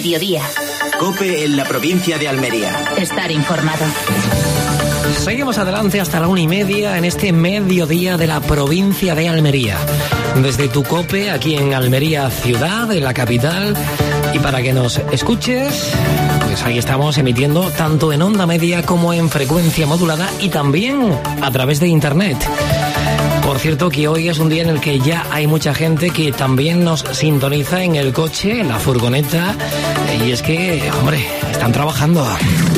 Mediodía. COPE en la provincia de Almería. Estar informado. Seguimos adelante hasta la 1:30 en este mediodía de la provincia de Almería. Desde tu COPE, aquí en Almería ciudad, en la capital. Y para que nos escuches, pues ahí estamos emitiendo tanto en onda media como en frecuencia modulada y también a través de internet. Por cierto que hoy es un día en el que ya hay mucha gente que también nos sintoniza en el coche, en la furgoneta, y es que, hombre, están trabajando.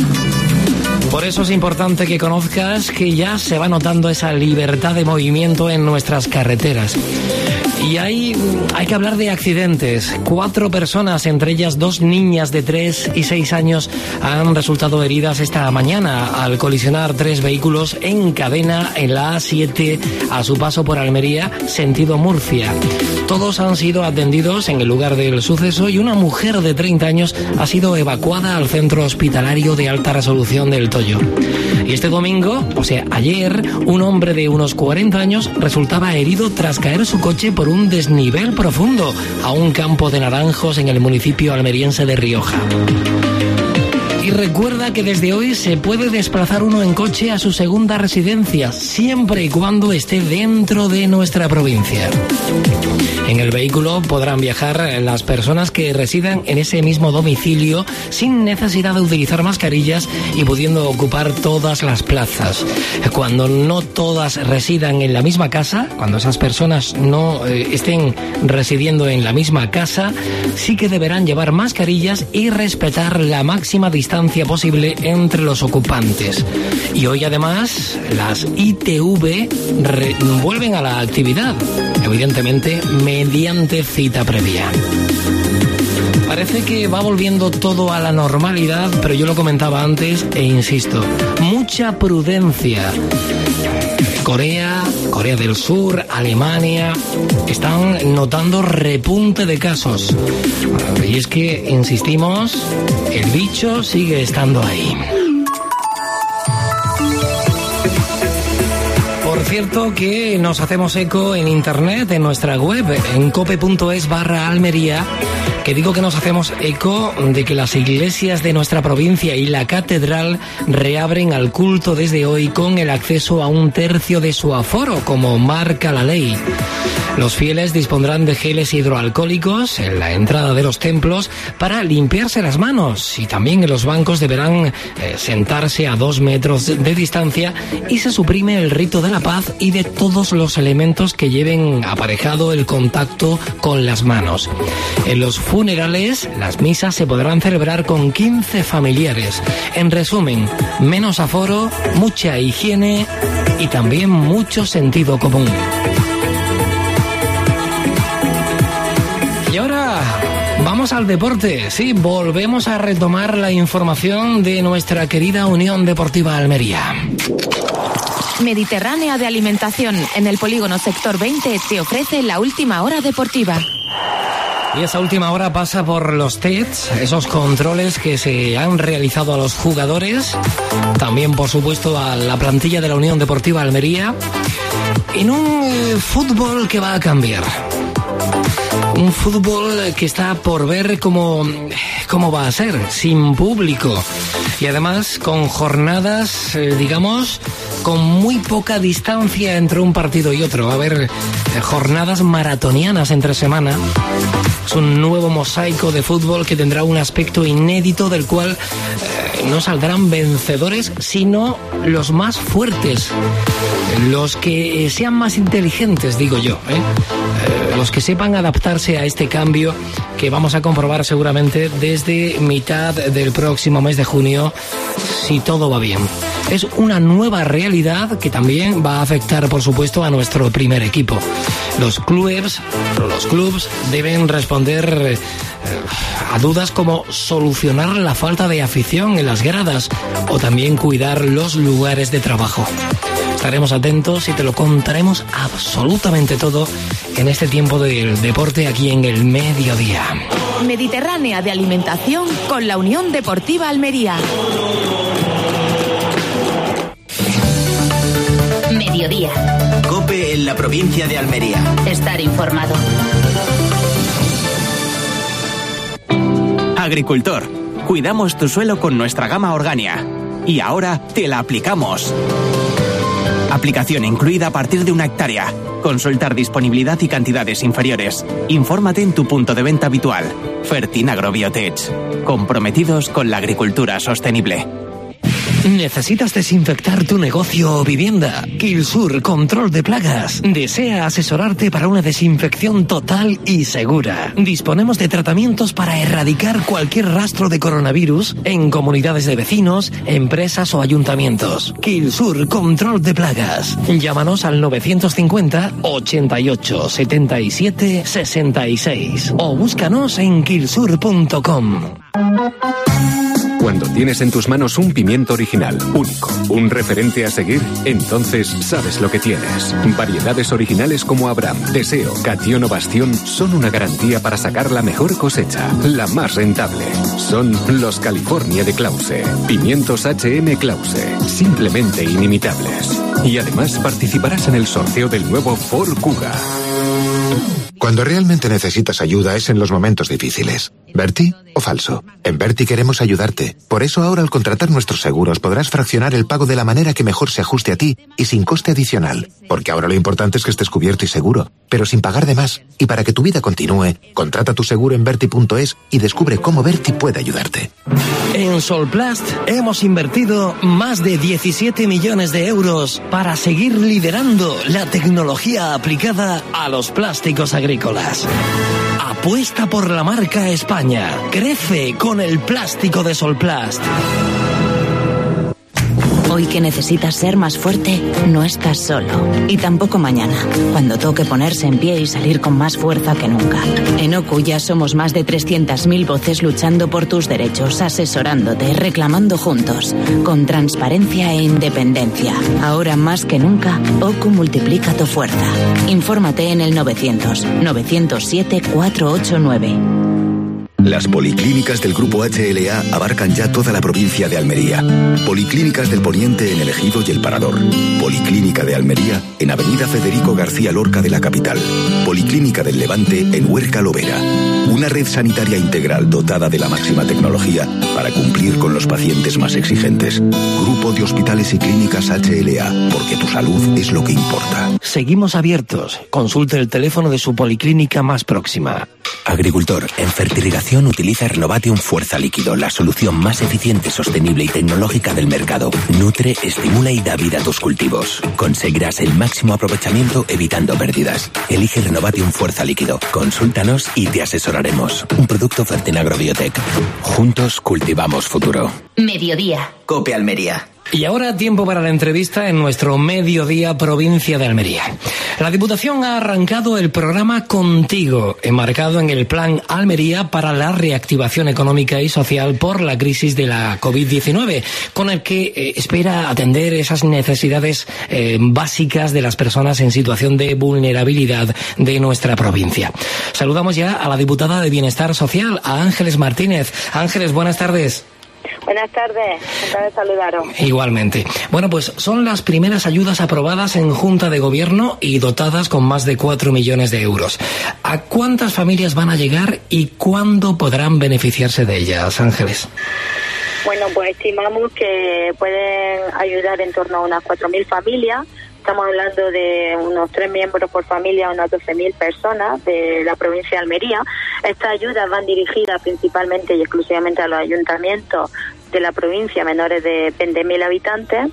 Por eso es importante que conozcas que ya se va notando esa libertad de movimiento en nuestras carreteras. Y hay que hablar de accidentes. 4 personas, entre ellas 2 niñas de 3 y 6 años, han resultado heridas esta mañana al colisionar 3 vehículos en cadena en la A7 a su paso por Almería, sentido Murcia. Todos han sido atendidos en el lugar del suceso y una mujer de 30 años ha sido evacuada al centro hospitalario de alta resolución del Toyo. Y este domingo, o sea, ayer, un hombre de unos 40 años resultaba herido tras caer su coche por un desnivel profundo a un campo de naranjos en el municipio almeriense de Rioja. Y recuerda que desde hoy se puede desplazar uno en coche a su segunda residencia, siempre y cuando esté dentro de nuestra provincia. En el vehículo podrán viajar las personas que residan en ese mismo domicilio sin necesidad de utilizar mascarillas y pudiendo ocupar todas las plazas. Cuando no todas residan en la misma casa, cuando esas personas no estén residiendo en la misma casa, sí que deberán llevar mascarillas y respetar la máxima distancia posible entre los ocupantes. Y hoy además las ITV vuelven a la actividad, evidentemente mediante cita previa. Parece que va volviendo todo a la normalidad, pero yo lo comentaba antes e insisto, mucha prudencia. Corea del Sur, Alemania, están notando repunte de casos. Y es que, insistimos, el bicho sigue estando ahí. Por cierto que nos hacemos eco en internet, en nuestra web, en cope.es/Almería, que digo que nos hacemos eco de que las iglesias de nuestra provincia y la catedral reabren al culto desde hoy con el acceso a 1/3 de su aforo, como marca la ley. Los fieles dispondrán de geles hidroalcohólicos en la entrada de los templos para limpiarse las manos y también en los bancos deberán sentarse a 2 metros de distancia y se suprime el rito de la paz y de todos los elementos que lleven aparejado el contacto con las manos. En los funerales, las misas se podrán celebrar con 15 familiares. En resumen, menos aforo, mucha higiene y también mucho sentido común. Y ahora vamos al deporte. Sí, volvemos a retomar la información de nuestra querida Unión Deportiva Almería. Mediterránea de Alimentación, en el polígono Sector 20, te ofrece la última hora deportiva. Y esa última hora pasa por los tests, esos controles que se han realizado a los jugadores, también por supuesto a la plantilla de la Unión Deportiva Almería, en un fútbol que va a cambiar. Un fútbol que está por ver cómo va a ser, sin público. Y además con jornadas, digamos, con muy poca distancia entre un partido y otro. Va a haber jornadas maratonianas entre semana. Es un nuevo mosaico de fútbol que tendrá un aspecto inédito del cual no saldrán vencedores, sino los más fuertes. Los que sean más inteligentes, digo yo, los que sepan adaptarse a este cambio que vamos a comprobar seguramente desde mitad del próximo mes de junio, si todo va bien. Es una nueva realidad que también va a afectar, por supuesto, a nuestro primer equipo. Los clubes deben responder a dudas como solucionar la falta de afición en las gradas o también cuidar los lugares de trabajo. Estaremos atentos y te lo contaremos absolutamente todo en este tiempo del deporte aquí en el mediodía. Mediterránea de Alimentación con la Unión Deportiva Almería. Mediodía. COPE en la provincia de Almería. Estar informado. Agricultor, cuidamos tu suelo con nuestra gama Organia. Y ahora te la aplicamos. Aplicación incluida a partir de 1 hectárea. Consultar disponibilidad y cantidades inferiores. Infórmate en tu punto de venta habitual. Fertinagro Biotech. Comprometidos con la agricultura sostenible. ¿Necesitas desinfectar tu negocio o vivienda? Kilsur Control de Plagas desea asesorarte para una desinfección total y segura. Disponemos de tratamientos para erradicar cualquier rastro de coronavirus en comunidades de vecinos, empresas o ayuntamientos. Kilsur Control de Plagas. Llámanos al 950 88 77 66 o búscanos en kilsur.com. Cuando tienes en tus manos un pimiento original, único, un referente a seguir, entonces sabes lo que tienes. Variedades originales como Abraham, Deseo, Catión o Bastión son una garantía para sacar la mejor cosecha, la más rentable. Son los California de Clause. Pimientos HM Clause, simplemente inimitables. Y además participarás en el sorteo del nuevo Ford Kuga. Cuando realmente necesitas ayuda es en los momentos difíciles. ¿Berti o falso? En Berti queremos ayudarte. Por eso ahora al contratar nuestros seguros podrás fraccionar el pago de la manera que mejor se ajuste a ti y sin coste adicional. Porque ahora lo importante es que estés cubierto y seguro, pero sin pagar de más. Y para que tu vida continúe, contrata tu seguro en Berti.es y descubre cómo Berti puede ayudarte. En Solplast hemos invertido más de 17 millones de euros para seguir liderando la tecnología aplicada a los plásticos agrícolas. Apuesta por la marca España. Crece con el plástico de Solplast. Hoy que necesitas ser más fuerte, no estás solo. Y tampoco mañana, cuando toque ponerse en pie y salir con más fuerza que nunca. En OCU ya somos más de 300.000 voces luchando por tus derechos, asesorándote, reclamando juntos, con transparencia e independencia. Ahora más que nunca, OCU multiplica tu fuerza. Infórmate en el 900-907-489. Las policlínicas del Grupo HLA abarcan ya toda la provincia de Almería. Policlínicas del Poniente en El Ejido y El Parador. Policlínica de Almería en Avenida Federico García Lorca de la capital. Policlínica del Levante en Huerca Lovera. Una red sanitaria integral dotada de la máxima tecnología para cumplir con los pacientes más exigentes. Grupo de Hospitales y Clínicas HLA, porque tu salud es lo que importa. Seguimos abiertos. Consulte el teléfono de su policlínica más próxima. Agricultor, en fertilización utiliza Renovatium Fuerza Líquido, la solución más eficiente, sostenible y tecnológica del mercado. Nutre, estimula y da vida a tus cultivos. Conseguirás el máximo aprovechamiento evitando pérdidas. Elige Renovatium Fuerza Líquido. Consúltanos y te asesoraremos. Un producto Fertinagro Biotech. Juntos cultivamos futuro. Mediodía. COPE Almería. Y ahora tiempo para la entrevista en nuestro Mediodía Provincia de Almería. La Diputación ha arrancado el programa Contigo, enmarcado en el Plan Almería para la reactivación económica y social por la crisis de la COVID-19, con el que espera atender esas necesidades básicas de las personas en situación de vulnerabilidad de nuestra provincia. Saludamos ya a la diputada de Bienestar Social, a Ángeles Martínez. Ángeles, buenas tardes. Buenas tardes, encantada de saludaros. Igualmente. Bueno, pues son las primeras ayudas aprobadas en Junta de Gobierno y dotadas con más de 4 millones de euros. ¿A cuántas familias van a llegar y cuándo podrán beneficiarse de ellas, Ángeles? Bueno, pues estimamos que pueden ayudar en torno a unas 4.000 familias. Estamos hablando de unos 3 miembros por familia, unas 12.000 personas de la provincia de Almería. Estas ayudas van dirigidas principalmente y exclusivamente a los ayuntamientos de la provincia menores de 20.000 habitantes.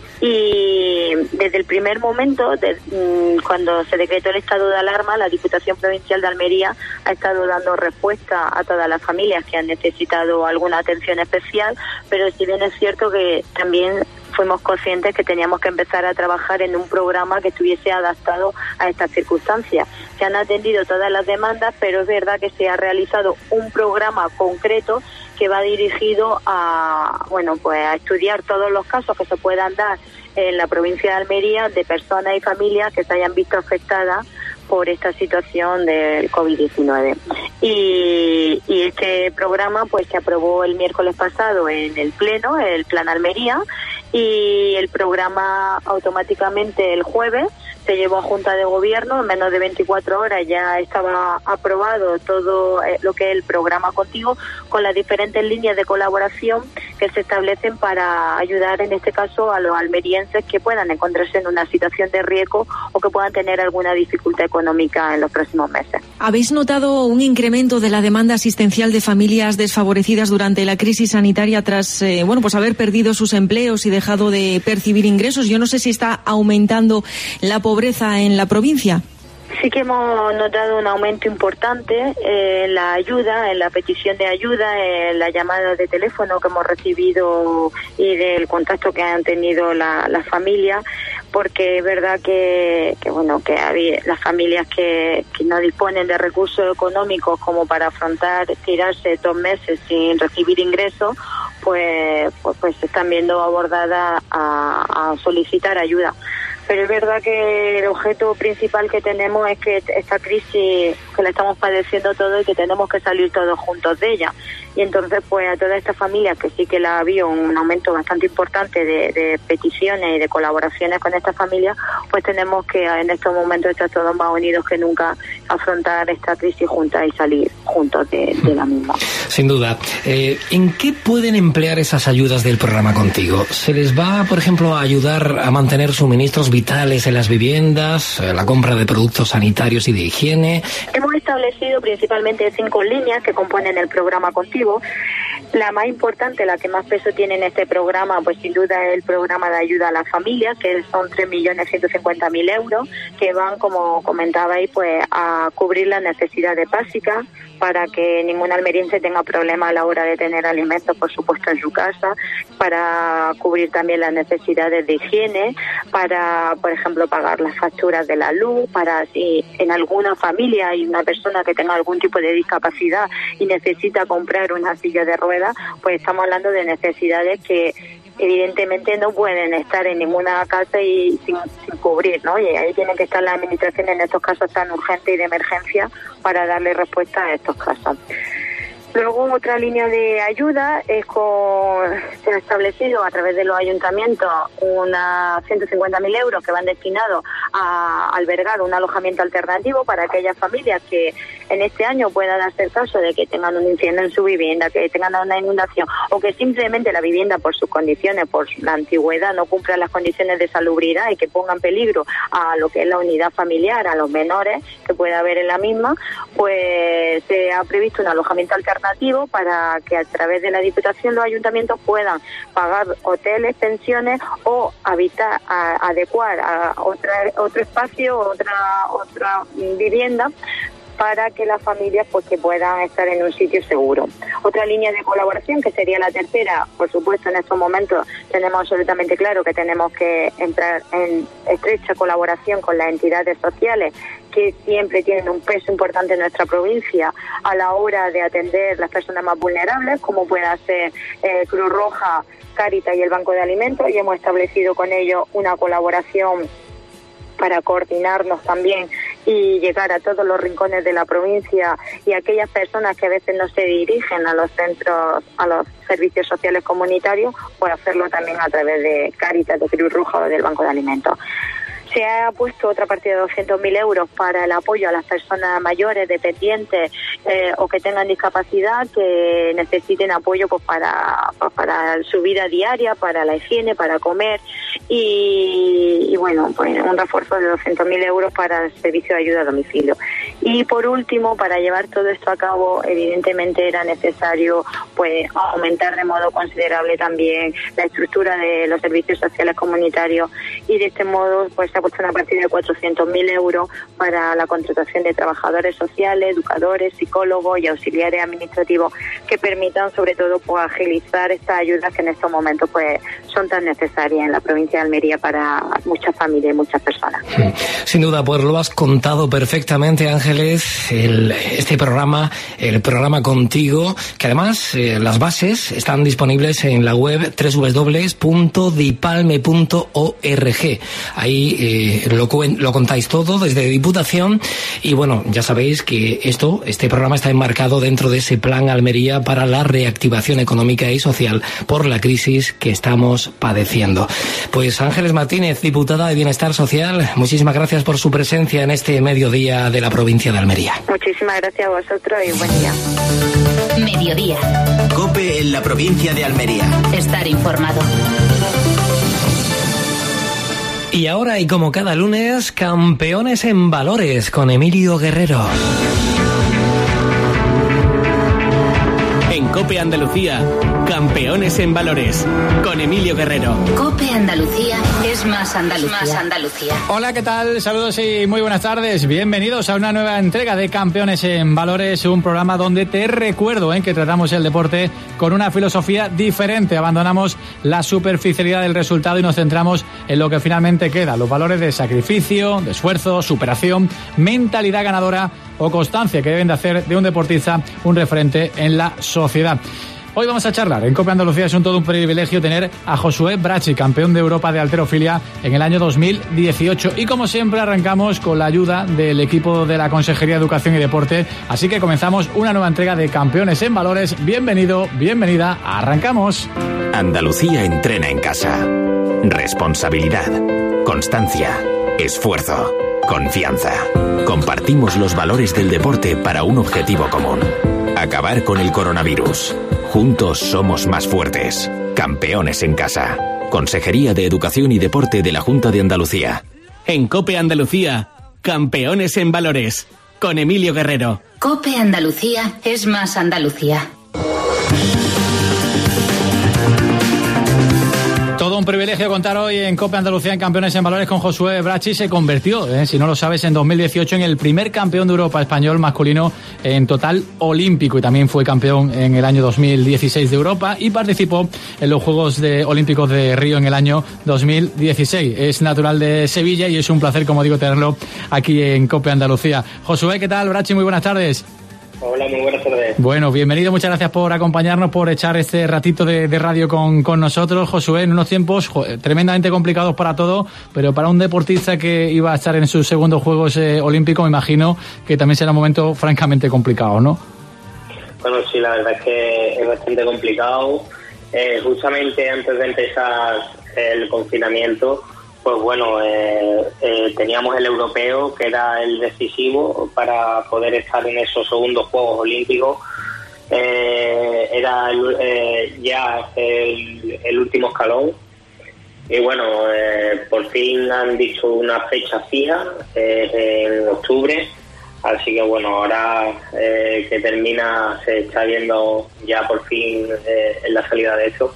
Y desde el primer momento, cuando se decretó el estado de alarma, la Diputación Provincial de Almería ha estado dando respuesta a todas las familias que han necesitado alguna atención especial, pero si bien es cierto que también fuimos conscientes que teníamos que empezar a trabajar en un programa que estuviese adaptado a estas circunstancias. Se han atendido todas las demandas, pero es verdad que se ha realizado un programa concreto que va dirigido a, pues a estudiar todos los casos que se puedan dar en la provincia de Almería de personas y familias que se hayan visto afectadas por esta situación del COVID-19. Y este programa pues se aprobó el miércoles pasado en el Pleno, el Plan Almería, y el programa automáticamente el jueves se llevó a Junta de Gobierno, en menos de 24 horas ya estaba aprobado todo lo que es el programa Contigo, con las diferentes líneas de colaboración que se establecen para ayudar en este caso a los almerienses que puedan encontrarse en una situación de riesgo o que puedan tener alguna dificultad económica en los próximos meses. ¿Habéis notado un incremento de la demanda asistencial de familias desfavorecidas durante la crisis sanitaria tras pues haber perdido sus empleos y dejado de percibir ingresos? Yo no sé si está aumentando la pobreza en la provincia. Sí que hemos notado un aumento importante en la ayuda, en la petición de ayuda, en las llamadas de teléfono que hemos recibido y del contacto que han tenido las familias, porque es verdad que había las familias que no disponen de recursos económicos como para afrontar, tirarse 2 meses sin recibir ingresos, pues se están viendo abordadas a solicitar ayuda. Pero es verdad que el objeto principal que tenemos es que esta crisis que la estamos padeciendo todos y que tenemos que salir todos juntos de ella. Y entonces, pues a todas estas familias, que sí que ha habido un aumento bastante importante de peticiones y de colaboraciones con estas familias, pues tenemos que en estos momentos estar todos más unidos que nunca, afrontar esta crisis juntas y salir juntos de la misma. Sin duda. ¿En qué pueden emplear esas ayudas del programa Contigo? ¿Se les va, por ejemplo, a ayudar a mantener suministros vitales en las viviendas, la compra de productos sanitarios y de higiene? Hemos establecido principalmente 5 líneas que componen el programa Contigo. La más importante, la que más peso tiene en este programa, pues sin duda es el programa de ayuda a las familias, que son 3.150.000 euros, que van, como comentabais, pues a cubrir las necesidades básicas para que ningún almeriense tenga problemas a la hora de tener alimentos, por supuesto, en su casa, para cubrir también las necesidades de higiene, para, por ejemplo, pagar las facturas de la luz, para si en alguna familia hay una persona que tenga algún tipo de discapacidad y necesita comprar una silla de ruedas, pues estamos hablando de necesidades que evidentemente no pueden estar en ninguna casa y sin cubrir, ¿no? Y ahí tiene que estar la administración en estos casos tan urgentes y de emergencia para darle respuesta a estos casos. Luego, otra línea de ayuda es se ha establecido a través de los ayuntamientos unas 150.000 euros que van destinados a albergar un alojamiento alternativo para aquellas familias que en este año pueda darse el caso de que tengan un incendio en su vivienda, que tengan una inundación o que simplemente la vivienda por sus condiciones, por la antigüedad, no cumpla las condiciones de salubridad y que ponga en peligro a lo que es la unidad familiar, a los menores que pueda haber en la misma, pues se ha previsto un alojamiento alternativo para que a través de la Diputación los ayuntamientos puedan pagar hoteles, pensiones o adecuar a otro espacio, otra vivienda para que las familias pues que puedan estar en un sitio seguro. Otra línea de colaboración, que sería la tercera, por supuesto en estos momentos tenemos absolutamente claro que tenemos que entrar en estrecha colaboración con las entidades sociales que siempre tienen un peso importante en nuestra provincia a la hora de atender las personas más vulnerables, como pueda ser Cruz Roja, Cáritas y el Banco de Alimentos, y hemos establecido con ellos una colaboración para coordinarnos también y llegar a todos los rincones de la provincia y a aquellas personas que a veces no se dirigen a los centros, a los servicios sociales comunitarios, pues hacerlo también a través de Cáritas, de Cruz Roja o del Banco de Alimentos. Se ha puesto otra partida de 200.000 euros para el apoyo a las personas mayores, dependientes o que tengan discapacidad, que necesiten apoyo pues para su vida diaria, para la higiene, para comer y bueno, pues un refuerzo de 200.000 euros para el servicio de ayuda a domicilio. Y por último, para llevar todo esto a cabo, evidentemente era necesario pues aumentar de modo considerable también la estructura de los servicios sociales comunitarios y de este modo pues se ha puesto una partida de 400.000 euros para la contratación de trabajadores sociales, educadores, psicólogos y auxiliares administrativos que permitan sobre todo pues agilizar estas ayudas que en estos momentos pues son tan necesarias en la provincia de Almería para muchas familias y muchas personas. Sin duda, pues lo has contado perfectamente, Ángeles, este programa, el programa Contigo, que además las bases están disponibles en la web www.dipalme.org. Ahí que lo contáis todo desde Diputación. Y bueno, ya sabéis que este programa está enmarcado dentro de ese plan Almería para la reactivación económica y social por la crisis que estamos padeciendo. Pues Ángeles Martínez, diputada de Bienestar Social, muchísimas gracias por su presencia en este mediodía de la provincia de Almería. Muchísimas gracias a vosotros y buen día. Mediodía. COPE en la provincia de Almería. Estar informado. Y ahora, y como cada lunes, Campeones en Valores con Emilio Guerrero. En COPE Andalucía, Campeones en Valores, con Emilio Guerrero. COPE Andalucía es más Andalucía. Hola, ¿qué tal? Saludos y muy buenas tardes. Bienvenidos a una nueva entrega de Campeones en Valores, un programa donde te recuerdo que tratamos el deporte con una filosofía diferente. Abandonamos la superficialidad del resultado y nos centramos en lo que finalmente queda, los valores de sacrificio, de esfuerzo, superación, mentalidad ganadora o constancia que deben de hacer de un deportista un referente en la sociedad. Hoy vamos a charlar en COPE Andalucía. Es todo un privilegio tener a Josué Bracci, campeón de Europa de halterofilia en el año 2018. Y como siempre arrancamos con la ayuda del equipo de la Consejería de Educación y Deporte. Así que comenzamos una nueva entrega de Campeones en Valores. Bienvenido, bienvenida, arrancamos. Andalucía entrena en casa. Responsabilidad, constancia, esfuerzo, confianza. Compartimos los valores del deporte para un objetivo común: acabar con el coronavirus. Juntos somos más fuertes. Campeones en casa. Consejería de Educación y Deporte de la Junta de Andalucía. En COPE Andalucía, Campeones en Valores, con Emilio Guerrero. COPE Andalucía es más Andalucía. Todo un privilegio contar hoy en COPE Andalucía en Campeones en Valores con Josué Bracci. Se convirtió, si no lo sabes, en 2018 en el primer campeón de Europa español masculino en total olímpico, y también fue campeón en el año 2016 de Europa y participó en los Juegos Olímpicos de Río en el año 2016. Es natural de Sevilla y es un placer, como digo, tenerlo aquí en COPE Andalucía. Josué, ¿qué tal? Bracci, muy buenas tardes. Hola, muy buenas tardes. Bueno, bienvenido, muchas gracias por acompañarnos, por echar este ratito de radio con nosotros, Josué, en unos tiempos tremendamente complicados para todo, pero para un deportista que iba a estar en sus segundos Juegos Olímpicos, me imagino que también será un momento francamente complicado, ¿no? Bueno, sí, la verdad es que es bastante complicado. Justamente antes de empezar el confinamiento, pues bueno, teníamos el europeo, que era el decisivo para poder estar en esos segundos Juegos Olímpicos. Era ya el último escalón. Y bueno, por fin han dicho una fecha fija en octubre. Así que bueno, ahora que termina, se está viendo ya por fin en la salida de esto.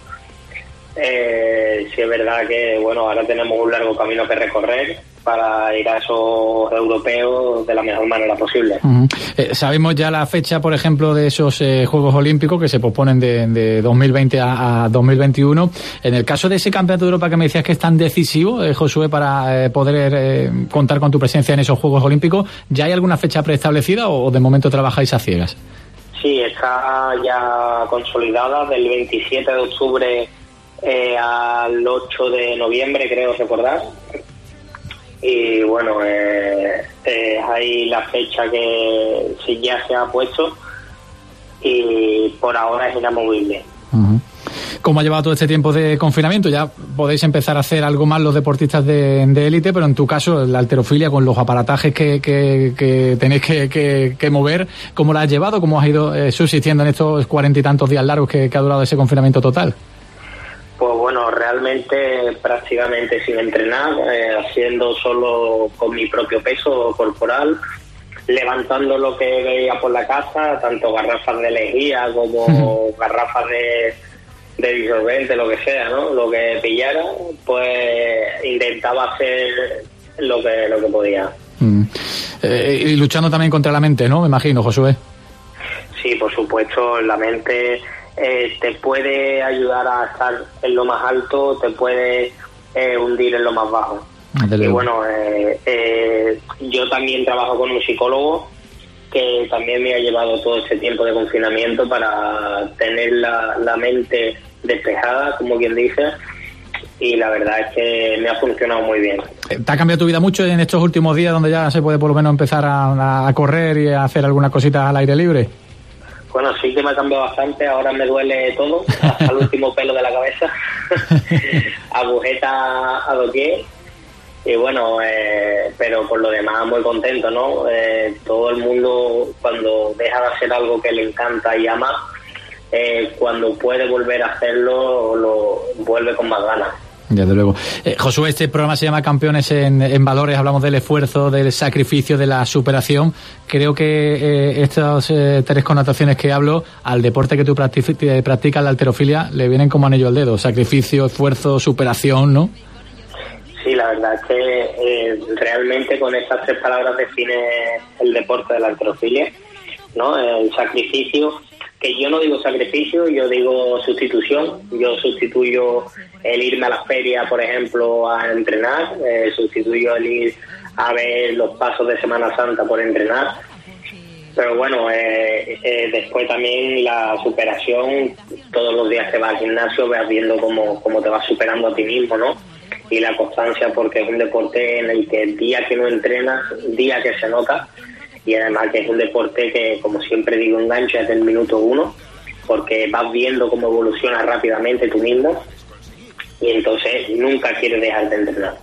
Sí es verdad que bueno, ahora tenemos un largo camino que recorrer para ir a esos europeos de la mejor manera posible. Sabemos ya la fecha, por ejemplo, de esos Juegos Olímpicos que se posponen de 2020 a 2021. En el caso de ese Campeonato de Europa que me decías que es tan decisivo, Josué, para poder contar con tu presencia en esos Juegos Olímpicos, ¿ya hay alguna fecha preestablecida o de momento trabajáis a ciegas? Sí, está ya consolidada del 27 de octubre al 8 de noviembre, creo recordar. Y bueno, hay la fecha que sí ya se ha puesto y por ahora es inamovible. ¿Cómo ha llevado todo este tiempo de confinamiento? Ya podéis empezar a hacer algo más los deportistas de élite, pero en tu caso, la halterofilia, con los aparatajes que tenéis que mover, ¿cómo la has llevado? ¿Cómo has ido subsistiendo en estos 40 y tantos días largos que ha durado ese confinamiento total? Pues bueno, realmente prácticamente sin entrenar, haciendo solo con mi propio peso corporal, levantando lo que veía por la casa, tanto garrafas de lejía como garrafas de disolvente, lo que sea, ¿no? Lo que pillara, pues intentaba hacer lo que podía. Y luchando también contra la mente, ¿no? Me imagino, Josué. Sí, por supuesto, la mente te puede ayudar a estar en lo más alto, te puede hundir en lo más bajo. Y bueno, yo también trabajo con un psicólogo que también me ha llevado todo este tiempo de confinamiento para tener la mente despejada, como quien dice, y la verdad es que me ha funcionado muy bien. ¿Te ha cambiado tu vida mucho en estos últimos días donde ya se puede por lo menos empezar a correr y a hacer algunas cositas al aire libre? Bueno, sí que me ha cambiado bastante, ahora me duele todo, hasta el último pelo de la cabeza, agujeta a doquier, y bueno, pero por lo demás muy contento, ¿no? Todo el mundo cuando deja de hacer algo que le encanta y ama, cuando puede volver a hacerlo, lo vuelve con más ganas. Desde luego. Josué, este programa se llama Campeones en Valores, hablamos del esfuerzo, del sacrificio, de la superación. Creo que estas tres connotaciones que hablo al deporte que tú practicas, la halterofilia, le vienen como anillo al dedo. Sacrificio, esfuerzo, superación, ¿no? Sí, la verdad es que realmente con estas tres palabras define el deporte de la halterofilia, ¿no? El sacrificio, que yo no digo sacrificio, yo digo sustitución. Yo sustituyo el irme a la feria, por ejemplo, a entrenar, sustituyo el ir a ver los pasos de Semana Santa por entrenar. Pero bueno, después también la superación, todos los días que vas al gimnasio vas viendo cómo te vas superando a ti mismo, ¿no? Y la constancia, porque es un deporte en el que el día que no entrenas, día que se nota, y además que es un deporte que, como siempre digo, engancha desde el minuto 1, porque vas viendo cómo evoluciona rápidamente tú mismo, y entonces nunca quieres dejar de entrenar.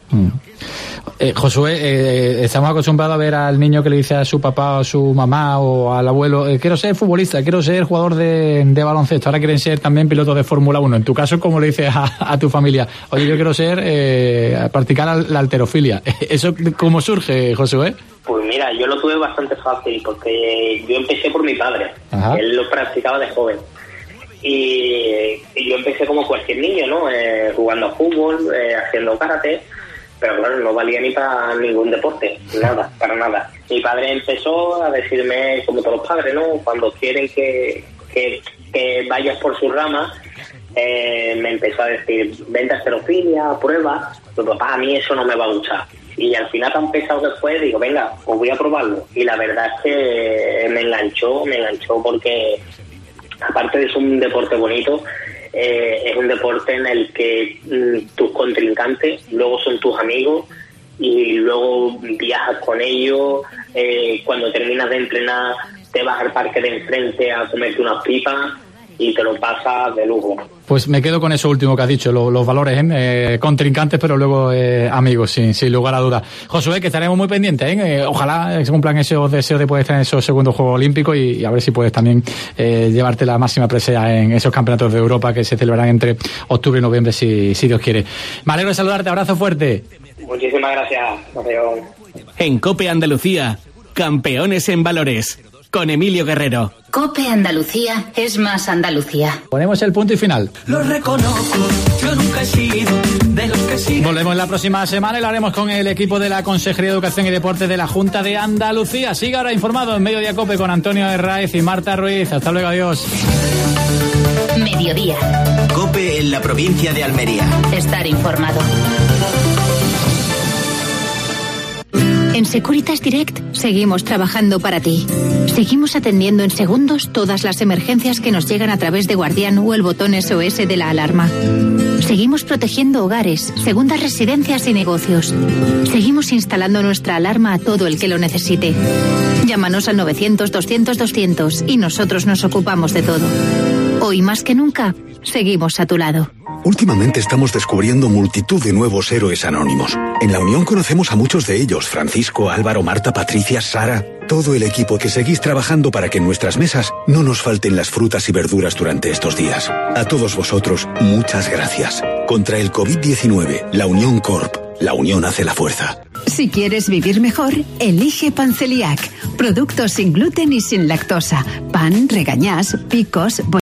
Josué, estamos acostumbrados a ver al niño que le dice a su papá o su mamá o al abuelo, quiero ser futbolista, quiero ser jugador de baloncesto, ahora quieren ser también pilotos de Fórmula 1. En tu caso, ¿cómo le dices a tu familia? Oye, yo quiero ser, practicar la halterofilia. ¿Eso cómo surge, Josué? Pues mira, yo lo tuve bastante fácil, porque yo empecé por mi padre. Ajá. Él lo practicaba de joven. Y yo empecé como cualquier niño, ¿no? Jugando a fútbol, haciendo karate, pero claro, no valía ni para ningún deporte, nada, para nada. Mi padre empezó a decirme, como todos los padres, ¿no? Cuando quieren que vayas por su rama, me empezó a decir, vente a halterofilia, prueba. Pero papá, a mí eso no me va a gustar. Y al final, tan pesado que fue, digo, venga, pues voy a probarlo. Y la verdad es que me enganchó porque, aparte de ser un deporte bonito, es un deporte en el que tus contrincantes luego son tus amigos y luego viajas con ellos. Cuando terminas de entrenar, te vas al parque de enfrente a comerte unas pipas y te lo pasas de lujo. Pues me quedo con eso último que has dicho, los valores, contrincantes, pero luego amigos, sin lugar a dudas. Josué, que estaremos muy pendientes, ojalá se cumplan esos deseos de poder estar en esos segundos Juegos Olímpicos y a ver si puedes también llevarte la máxima presea en esos campeonatos de Europa que se celebrarán entre octubre y noviembre, si Dios quiere. Me alegro de saludarte, abrazo fuerte. Muchísimas gracias, Mateo. En COPE Andalucía, Campeones en Valores, con Emilio Guerrero. COPE Andalucía es más Andalucía. Ponemos el punto y final. Lo reconozco, yo nunca he sido de los que siguen. Volvemos la próxima semana y lo haremos con el equipo de la Consejería de Educación y Deportes de la Junta de Andalucía. Sigue ahora informado en Mediodía COPE con Antonio Herráez y Marta Ruiz. Hasta luego, adiós. Mediodía. COPE en la provincia de Almería. Estar informado. En Securitas Direct seguimos trabajando para ti. Seguimos atendiendo en segundos todas las emergencias que nos llegan a través de Guardián o el botón SOS de la alarma. Seguimos protegiendo hogares, segundas residencias y negocios. Seguimos instalando nuestra alarma a todo el que lo necesite. Llámanos al 900-200-200 y nosotros nos ocupamos de todo. Hoy más que nunca, seguimos a tu lado. Últimamente estamos descubriendo multitud de nuevos héroes anónimos. En la Unión conocemos a muchos de ellos: Francisco, Álvaro, Marta, Patricia, Sara. Todo el equipo que seguís trabajando para que en nuestras mesas no nos falten las frutas y verduras durante estos días. A todos vosotros, muchas gracias. Contra el COVID-19, la Unión Corp. La unión hace la fuerza. Si quieres vivir mejor, elige Panceliac. Productos sin gluten y sin lactosa. Pan, regañás, picos,